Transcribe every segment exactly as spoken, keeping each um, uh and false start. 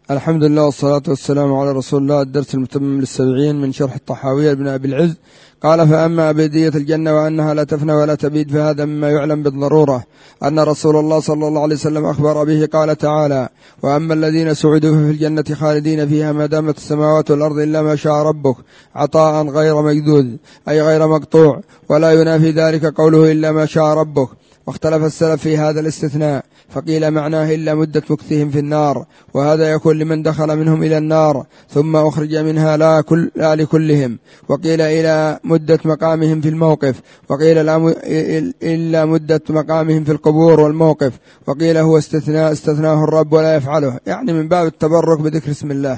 الحمد لله والصلاة والسلام على رسول الله. الدرس المتمم للسبعين من شرح الطحاوية ابن أبي العز. قال: فأما أبدية الجنة وأنها لا تفنى ولا تبيد فهذا مما يعلم بالضرورة أن رسول الله صلى الله عليه وسلم أخبر به. قال تعالى: وأما الذين سعدوا في الجنة خالدين فيها ما دامت السماوات والأرض إلا ما شاء ربك عطاء غير مجدود، أي غير مقطوع، ولا ينافي ذلك قوله إلا ما شاء ربك. واختلف السلف في هذا الاستثناء، فقيل معناه إلا مدة مكثهم في النار، وهذا يكون لمن دخل منهم إلى النار ثم أخرج منها لا, كل لا لكلهم، وقيل إلى مدة مقامهم في الموقف، وقيل إلا مدة مقامهم في القبور والموقف، وقيل هو استثناء استثناه الرب ولا يفعله، يعني من باب التبرك بذكر اسم الله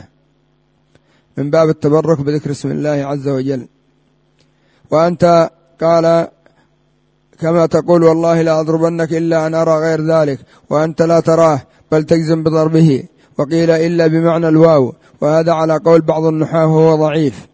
من باب التبرك بذكر اسم الله عز وجل. وأنت قال كما تقول والله لا أضربنك إلا أن أرى غير ذلك، وأنت لا تراه بل تجزم بضربه. وقيل إلا بمعنى الواو، وهذا على قول بعض النحاة وهو ضعيف.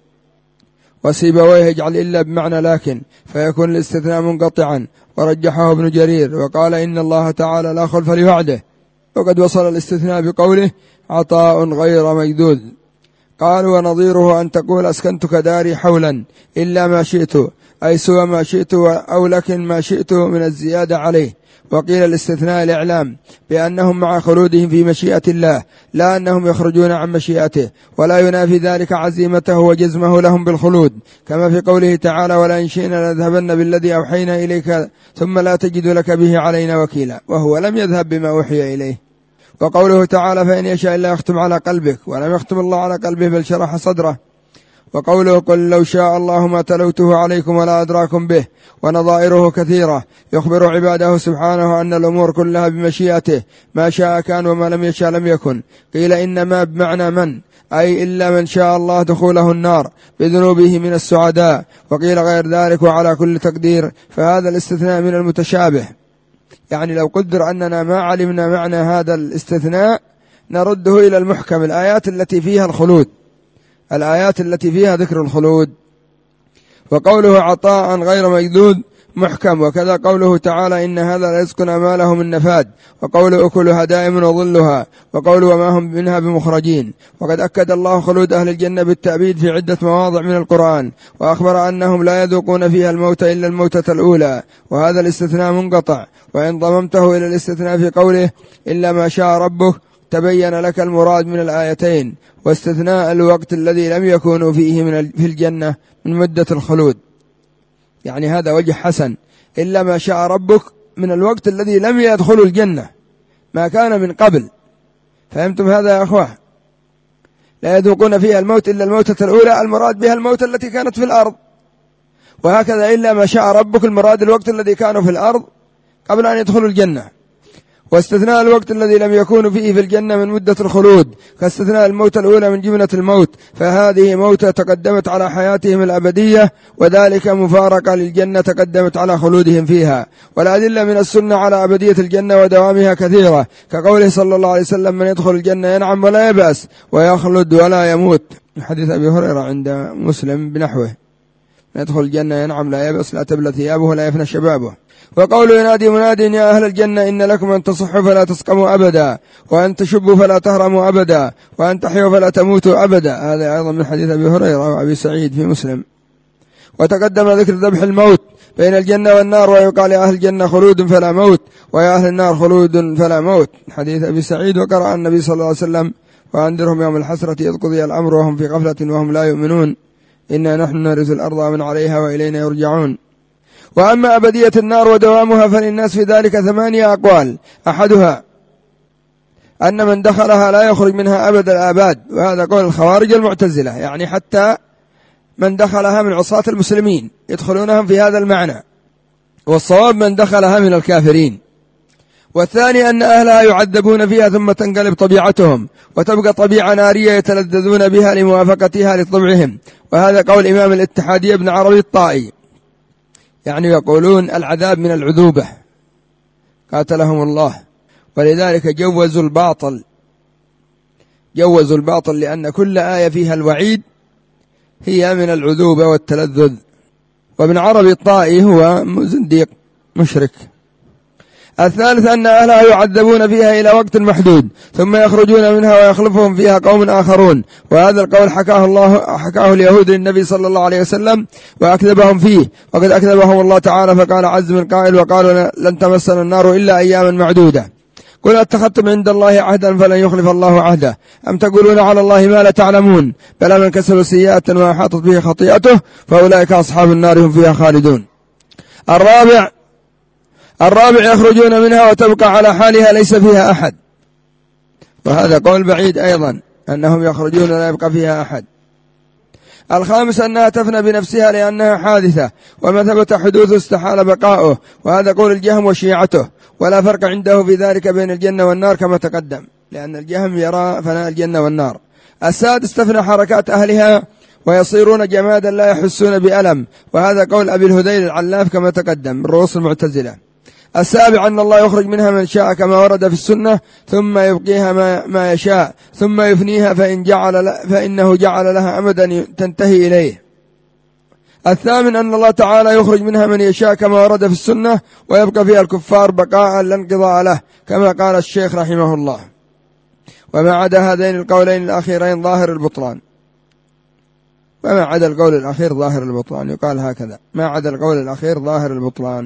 وسيبويه يجعل إلا بمعنى لكن، فيكون الاستثناء منقطعا، ورجحه ابن جرير وقال إن الله تعالى لا خلف لوعده، وقد وصل الاستثناء بقوله عطاء غير مجدود. قالوا: ونظيره أن تقول أسكنتك داري حولا إلا ما شئت، أي سوى ما شئت أو لكن ما شئت من الزيادة عليه. وقيل الاستثناء الإعلام بأنهم مع خلودهم في مشيئة الله، لا أنهم يخرجون عن مشيئته، ولا ينافي ذلك عزيمته وجزمه لهم بالخلود، كما في قوله تعالى: ولئن شئنا لنذهبن بالذي أوحينا إليك ثم لا تجد لك به علينا وكيلا، وهو لم يذهب بما أوحي إليه. وقوله تعالى: فإن يشاء الله يختم على قلبك، ولم يختم الله على قلبه بل شرح صدره. وقوله: قل لو شاء الله ما تلوته عليكم ولا أدراكم به. ونظائره كثيرة، يخبر عباده سبحانه أن الأمور كلها بمشيئته، ما شاء كان وما لم يشاء لم يكن. قيل إنما بمعنى من، أي إلا من شاء الله دخوله النار بذنوبه من السعداء. وقيل غير ذلك وعلى كل تقدير، فهذا الاستثناء من المتشابه، يعني لو قدر أننا ما علمنا معنى هذا الاستثناء نرده إلى المحكم، الآيات التي فيها الخلود الآيات التي فيها ذكر الخلود. وقوله عطاء غير مجدود محكم، وكذا قوله تعالى: إن هذا رزقنا ما له من نفاد. وقوله أكلها دائم وظلها، وقوله وما هم منها بمخرجين. وقد أكد الله خلود أهل الجنة بالتأبيد في عدة مواضع من القرآن، وأخبر أنهم لا يذوقون فيها الموت إلا الموتة الأولى، وهذا الاستثناء منقطع. وإن ضممته إلى الاستثناء في قوله إلا ما شاء ربك تبين لك المراد من الآيتين، واستثناء الوقت الذي لم يكونوا فيه من في الجنة من مدة الخلود، يعني هذا وجه حسن. إلا ما شاء ربك من الوقت الذي لم يدخلوا الجنة، ما كان من قبل. فهمتم هذا يا أخوة؟ لا يذوقون فيها الموت إلا الموتة الأولى، المراد بها الموت التي كانت في الأرض. وهكذا إلا ما شاء ربك المراد الوقت الذي كانوا في الأرض قبل أن يدخلوا الجنة. واستثناء الوقت الذي لم يكونوا فيه في الجنة من مدة الخلود، كاستثناء الموت الأولى من جملة الموت، فهذه موتة تقدمت على حياتهم الأبدية، وذلك مفارقة للجنة تقدمت على خلودهم فيها. والأدلة من السنة على أبدية الجنة ودوامها كثيرة، كقوله صلى الله عليه وسلم: من يدخل الجنة ينعم ولا يبأس ويخلد ولا يموت. حديث أبي هريرة عند مسلم بنحوه: من يدخل الجنة ينعم لا يبأس لا تبلى ثيابه ولا يفنى شبابه. وقوله: ينادي مناد يا أهل الجنة إن لكم أن تصحوا فلا تسقموا أبدا، وأن تشبوا فلا تهرموا أبدا، وأن تحيوا فلا تموتوا أبدا. هذا أيضا من حديث أبي هريرة وأبي سعيد في مسلم. وتقدم ذكر ذبح الموت بين الجنة والنار، ويقال يا أهل الجنة خلود فلا موت، ويا أهل النار خلود فلا موت، حديث أبي سعيد. وقرأ النبي صلى الله عليه وسلم: وأنذرهم يوم الحسرة إذ قضي الأمر وهم في غفلة وهم لا يؤمنون، إنا نحن نرث الأرض ومن عليها وإلينا يرجعون. وأما أبدية النار ودوامها فللناس في ذلك ثمانية أقوال. أحدها أن من دخلها لا يخرج منها أبد الآباد، وهذا قول الخوارج المعتزلة، يعني حتى من دخلها من عصاة المسلمين يدخلونهم في هذا المعنى، والصواب من دخلها من الكافرين. والثاني أن أهلها يعذبون فيها ثم تنقلب طبيعتهم وتبقى طبيعة نارية يتلذذون بها لموافقتها لطبعهم، وهذا قول إمام الاتحادية ابن عربي الطائي، يعني يقولون العذاب من العذوبة قاتلهم الله، ولذلك جوزوا الباطل جوزوا الباطل لأن كل آية فيها الوعيد هي من العذوبة والتلذذ. وابن عربي الطائي هو زنديق مشرك. الثالث أن أهلها يعذبون فيها إلى وقت محدود ثم يخرجون منها ويخلفهم فيها قوم آخرون، وهذا القول حكاه الله حكاه اليهود للنبي صلى الله عليه وسلم وأكذبهم فيه، وقد أكذبهم الله تعالى فقال عز من قائل وقالوا لن تمسنا النار إلا أياما معدودة. قل اتخذتم عند الله عهدا فلن يخلف الله عهده أم تقولون على الله ما لا تعلمون بلى من كسب سيئة وأحاطت به خطيئته فأولئك أصحاب النار هم فيها خالدون. الرابع الرابع يخرجون منها وتبقى على حالها ليس فيها أحد، وهذا قول بعيد أيضا أنهم يخرجون لا يبقى فيها أحد. الخامس أنها تفنى بنفسها لأنها حادثة وما ثبت حدوثه استحال بقاؤه، وهذا قول الجهم وشيعته، ولا فرق عنده في ذلك بين الجنة والنار كما تقدم، لأن الجهم يرى فناء الجنة والنار. السادس تفنى حركات أهلها ويصيرون جمادا لا يحسون بألم، وهذا قول أبي الهذيل العلاف كما تقدم من رؤوس المعتزلة. السابع أن الله يخرج منها من شاء كما ورد في السنة ثم يبقيها ما, ما يشاء ثم يفنيها فإن جعل فإنه جعل لها أمدا تنتهي إليه. الثامن أن الله تعالى يخرج منها من يشاء كما ورد في السنة ويبقى فيها الكفار بقاء لا انقضاء له كما قال الشيخ رحمه الله. وما عدا هذين القولين الأخيرين ظاهر البطلان، وما عدا القول الأخير ظاهر البطلان، يقال هكذا ما عدا القول الأخير ظاهر البطلان،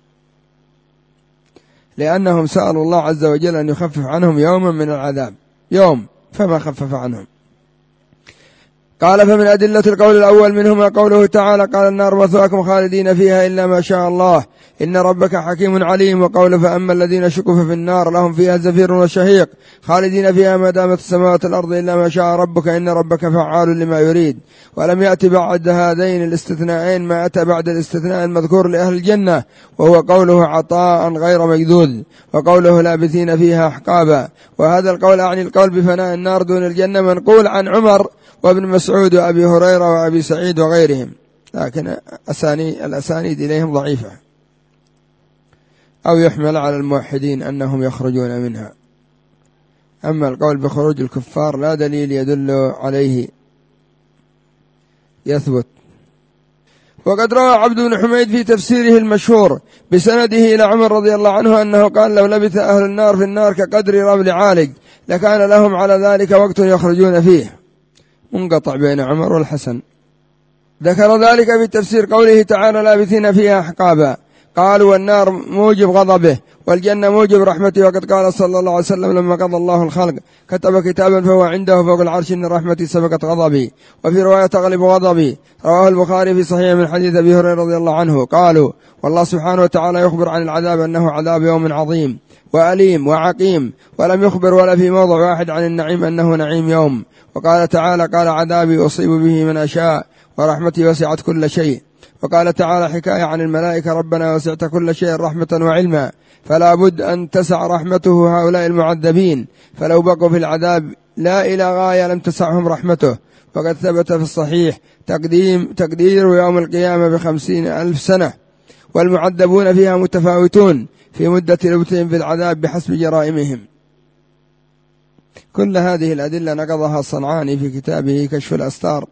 لأنهم سألوا الله عز وجل أن يخفف عنهم يوما من العذاب يوم فما خفف عنهم. قال فمن أدلة القول الأول منهما قوله تعالى قال النار مثواكم خالدين فيها إلا ما شاء الله إن ربك حكيم عليم، وقوله فأما الذين شكوا في النار لهم فيها زفير وشهيق خالدين فيها ما دامت السماوات والأرض إلا ما شاء ربك إن ربك فعال لما يريد. ولم يأتي بعد هذين الاستثناءين ما أتى بعد الاستثناء المذكور لأهل الجنة، وهو قوله عطاء غير مجدود، وقوله لابثين فيها أحقابا. وهذا القول أعني القول بفناء النار دون الجنة منقول عن عمر وابن مسعود وأبي هريرة وأبي سعيد وغيرهم، لكن أساني الأسانيد إليهم ضعيفة، أو يحمل على الموحدين أنهم يخرجون منها. أما القول بخروج الكفار لا دليل يدل عليه يثبت. وقد روى عبد بن حميد في تفسيره المشهور بسنده إلى عمر رضي الله عنه أنه قال لو لبث أهل النار في النار كقدر رمل عالج لكان لهم على ذلك وقت يخرجون فيه، منقطع بين عمر والحسن. ذكر ذلك في تفسير قوله تعالى لابثين فيها أحقابا، قالوا والنار موجب غضبه والجنة موجب رحمته، وقد قال صلى الله عليه وسلم لما قضى الله الخلق كتب كتابا فهو عنده فوق العرش إن رحمتي سبقت غضبي، وفي رواية تغلب غضبي. رواه البخاري في صحيح من حديث أبي هريرة رضي الله عنه. قالوا والله سبحانه وتعالى يخبر عن العذاب أنه عذاب يوم عظيم وأليم وعقيم، ولم يخبر ولا في موضع واحد عن النعيم أنه نعيم يوم. وقال تعالى قال عذابي أصيب به من أشاء ورحمتي وسعت كل شيء. وقال تعالى حكاية عن الملائكة ربنا وسعت كل شيء رحمة وعلما فلا بد أن تسع رحمته هؤلاء المعذبين، فلو بقوا في العذاب لا إلى غاية لم تسعهم رحمته. وقد ثبت في الصحيح تقديم تقدير يوم القيامة بخمسين ألف سنة، والمعذبون فيها متفاوتون في مدة لبثهم في العذاب بحسب جرائمهم. كل هذه الأدلة نقضها الصنعاني في كتابه كشف الأستار.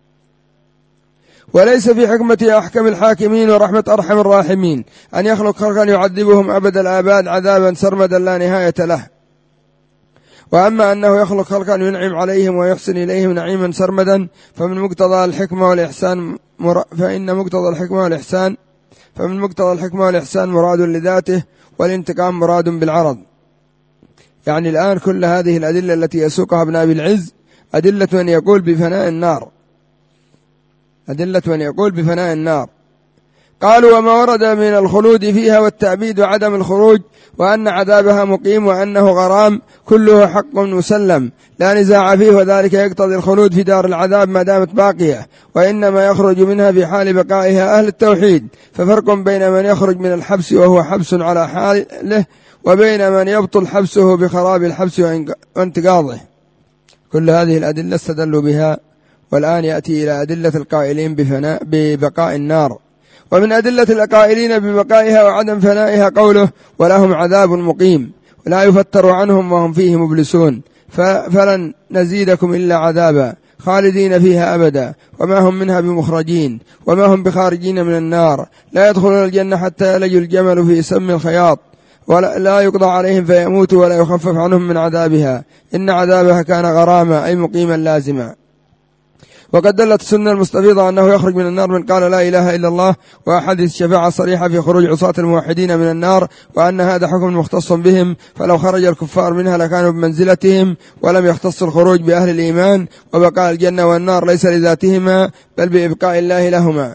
وليس في حكمة أحكم الحاكمين ورحمة أرحم الراحمين أن يخلق خلقا يعذبهم أبد الآباد عذابا سرمدا لا نهاية له. وأما أنه يخلق خلقا ينعم عليهم ويحسن إليهم نعيما سرمدا فمن مقتضى الحكمة والإحسان مر... فإن مقتضى الحكمة والإحسان فمن مقتضى الحكمة والإحسان مراد لذاته والانتقام مراد بالعرض. يعني الآن كل هذه الأدلة التي يسوقها ابن أبي العز أدلة من يقول بفناء النار أدلة من يقول بفناء النار. قالوا وما ورد من الخلود فيها والتأبيد وعدم الخروج وأن عذابها مقيم وأنه غرام كله حق مسلم لا نزاع فيه، وذلك يقتضي الخلود في دار العذاب ما دامت باقية، وإنما يخرج منها في حال بقائها أهل التوحيد، ففرق بين من يخرج من الحبس وهو حبس على حاله وبين من يبطل حبسه بخراب الحبس وانتقاضه. كل هذه الأدلة استدلوا بها، والآن يأتي إلى أدلة القائلين بفناء ببقاء النار. ومن أدلة القائلين ببقائها وعدم فنائها قوله ولهم عذاب مقيم ولا يفتر عنهم وهم فيه مبلسون فلن نزيدكم إلا عذابا خالدين فيها أبدا وما هم منها بمخرجين وما هم بخارجين من النار لا يدخلون الجنة حتى يلج الجمل في سم الخياط ولا يقضى عليهم فيموتوا ولا يخفف عنهم من عذابها، إن عذابها كان غراما أي مقيما لازما. وقد دلت السنة المستفيضة أنه يخرج من النار من قال لا إله إلا الله، وأحاديث الشفاعة صريحة في خروج عصاة الموحدين من النار، وأن هذا حكم مختص بهم، فلو خرج الكفار منها لكانوا بمنزلتهم، ولم يختص الخروج بأهل الإيمان، وبقاء الجنة والنار ليس لذاتهما بل بإبقاء الله لهما.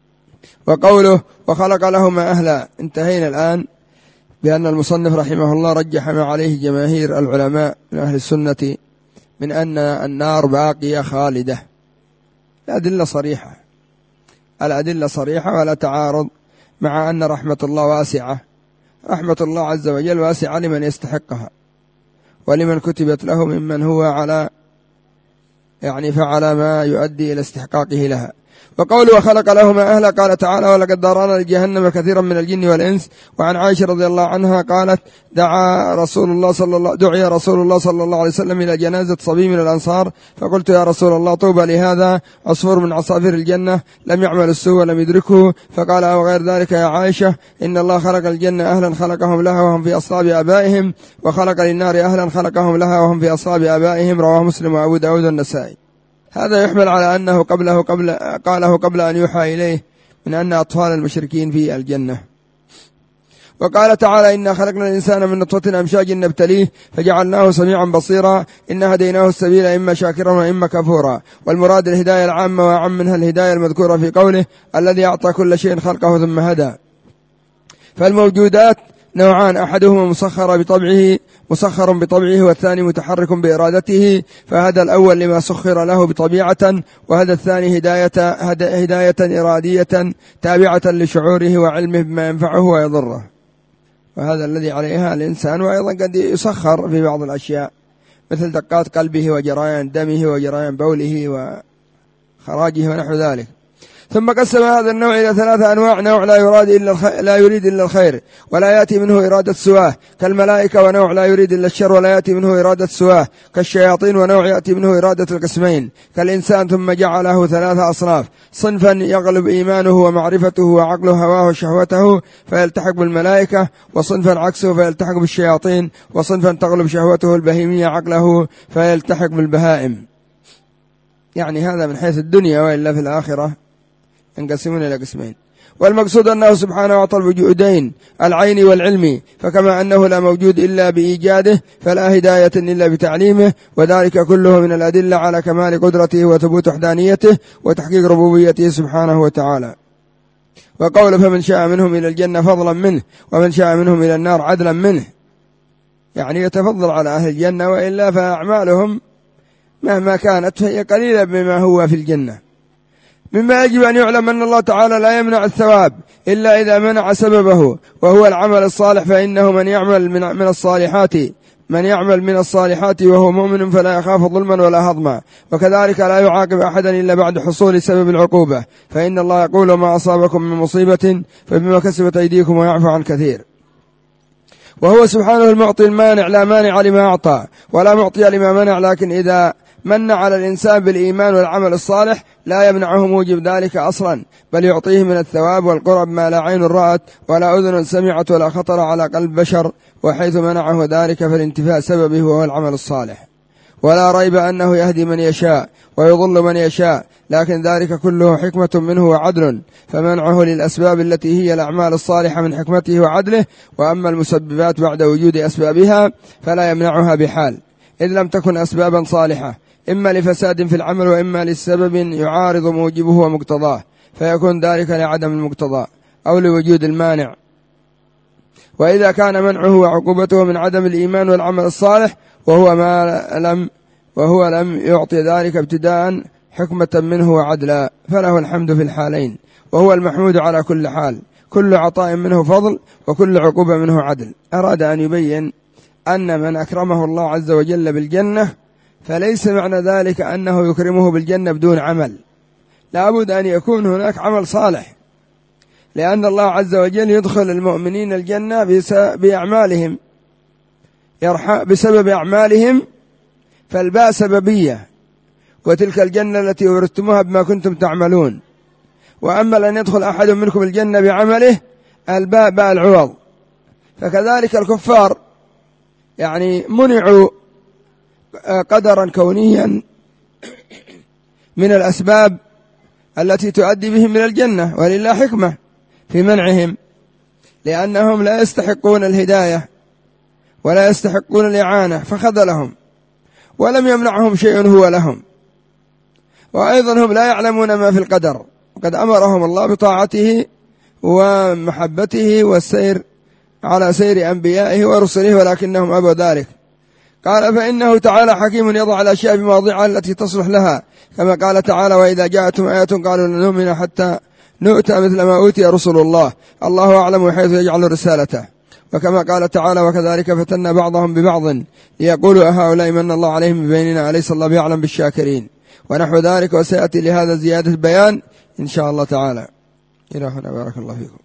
وقوله وخلق لهما أهلا، انتهينا الآن بأن المصنف رحمه الله رجح ما عليه جماهير العلماء من أهل السنة من أن النار باقية خالدة. الأدلة صريحة، الأدلة صريحة ولا تعارض، مع أن رحمة الله واسعة، رحمة الله عز وجل واسعة لمن يستحقها ولمن كتبت له ممن هو على يعني فعل ما يؤدي إلى استحقاقه لها. وقوله وخلق لهما أهلا، قال تعالى ولقد ذرأنا لجهنم كثيرا من الجن والإنس. وعن عائشة رضي الله عنها قالت دعا رسول الله صلى الله دعي رسول الله صلى الله عليه وسلم إلى جنازة صبي من الأنصار، فقلت يا رسول الله طوبى لهذا عصفور من عصافير الجنة لم يعمل السوء ولم يدركه، فقال أو غير ذلك يا عائشة إن الله خلق الجنة أهلا خلقهم لها وهم في أصلاب آبائهم، وخلق للنار أهلا خلقهم لها وهم في أصلاب آبائهم، رواه مسلم وأبو داود والنسائي. هذا يحمل على أنه قبله قبل قاله قبل أن يوحى إليه من أن أطفال المشركين في الجنة. وقال تعالى إنا خلقنا الإنسان من نطفة أمشاج نبتليه فجعلناه سميعا بصيرا إنا هديناه السبيل إما شاكرا وإما كفورا. والمراد الهداية العامة، وأعم منها الهداية المذكورة في قوله الذي أعطى كل شيء خلقه ثم هدى. فالموجودات نوعان، أحدهما مسخر بطبعه مسخر بطبعه والثاني متحرك بإرادته، فهذا الأول لما سخر له بطبيعة، وهذا الثاني هداية, هداية إرادية تابعة لشعوره وعلمه بما ينفعه ويضره، وهذا الذي عليها الإنسان. وأيضا قد يسخر في بعض الأشياء مثل دقات قلبه وجريان دمه وجريان بوله وخراجه ونحو ذلك. ثم قسم هذا النوع إلى ثلاثة أنواع، نوع لا يراد إلا الخير لا يريد إلا الخير ولا يأتي منه إرادة سواه كالملائكة، ونوع لا يريد إلا الشر ولا يأتي منه إرادة سواه كالشياطين، ونوع يأتي منه إرادة القسمين كالإنسان. ثم جعله ثلاثة أصناف، صنفا يغلب إيمانه ومعرفته وعقله هواه وشهوته فيلتحق بالملائكة، وصنفا عكسه فيلتحق بالشياطين، وصنفا تغلب شهوته البهيمية عقله فيلتحق بالبهائم. يعني هذا من حيث الدنيا، وإلا في الآخرة ينقسمون إلى قسمين. والمقصود أنه سبحانه أعطى الوجودين العين والعلم، فكما أنه لا موجود إلا بإيجاده فلا هداية إلا بتعليمه، وذلك كله من الأدلة على كمال قدرته وثبوت وحدانيته وتحقيق ربوبيته سبحانه وتعالى. وقوله فمن شاء منهم إلى الجنة فضلا منه ومن شاء منهم إلى النار عدلا منه، يعني يتفضل على أهل الجنة، وإلا فأعمالهم مهما كانت فهي قليلة بما هو في الجنة. مما يجب أن يعلم أن الله تعالى لا يمنع الثواب إلا إذا منع سببه، وهو العمل الصالح، فإنه من يعمل من, من الصالحات من يعمل من الصالحات وهو مؤمن فلا يخاف ظلما ولا هضما، وكذلك لا يعاقب أحدا إلا بعد حصول سبب العقوبة، فإن الله يقول ما أصابكم من مصيبة فبما كسبت أيديكم ويعفو عن كثير. وهو سبحانه المعطي المانع، لا مانع لما أعطى ولا معطي لما منع، لكن إذا من على الإنسان بالإيمان والعمل الصالح لا يمنعه موجب ذلك أصلا، بل يعطيه من الثواب والقرب ما لا عين رأت ولا أذن سمعت ولا خطر على قلب بشر، وحيث منعه ذلك فالانتفاء سببه وهو العمل الصالح. ولا ريب أنه يهدي من يشاء ويضل من يشاء، لكن ذلك كله حكمة منه وعدل، فمنعه للأسباب التي هي الأعمال الصالحة من حكمته وعدله، وأما المسببات بعد وجود أسبابها فلا يمنعها بحال، إذ لم تكن أسبابا صالحة إما لفساد في العمل وإما لسبب يعارض موجبه ومقتضاه، فيكون ذلك لعدم المقتضى أو لوجود المانع. وإذا كان منعه وعقوبته من عدم الإيمان والعمل الصالح وهو ما لم وهو لم يعطي ذلك ابتداء حكمة منه وعدلا، فله الحمد في الحالين، وهو المحمود على كل حال، كل عطاء منه فضل وكل عقوبة منه عدل. أراد أن يبين أن من أكرمه الله عز وجل بالجنة فليس معنى ذلك أنه يكرمه بالجنة بدون عمل، لا بد أن يكون هناك عمل صالح، لأن الله عز وجل يدخل المؤمنين الجنة بأعمالهم بسبب أعمالهم، فالباء سببية، وتلك الجنة التي أورثتموها بما كنتم تعملون. وأما أن يدخل أحد منكم الجنة بعمله الباء باء العوض، فكذلك الكفار يعني منعوا قدرا كونيا من الأسباب التي تؤدي بهم من الجنة، ولله حكمة في منعهم، لأنهم لا يستحقون الهداية ولا يستحقون الإعانة فخذلهم، ولم يمنعهم شيء هو لهم. وأيضا هم لا يعلمون ما في القدر، وقد أمرهم الله بطاعته ومحبته والسير على سير أنبيائه ورسله، ولكنهم أبوا ذلك. قال فإنه تعالى حكيم يضع الأشياء بمواضعها التي تصلح لها، كما قال تعالى وإذا جاءتهم آية قالوا لن نؤمن حتى نؤتى مثل ما أوتي رسل الله، الله أعلم حيث يجعل رسالته. وكما قال تعالى وكذلك فتنا بعضهم ببعض ليقولوا أهؤلاء من الله عليهم ببيننا أليس الله بيعلم بالشاكرين، ونحو ذلك. وسيأتي لهذا زيادة بيان إن شاء الله تعالى. إلى هنا بارك الله فيكم.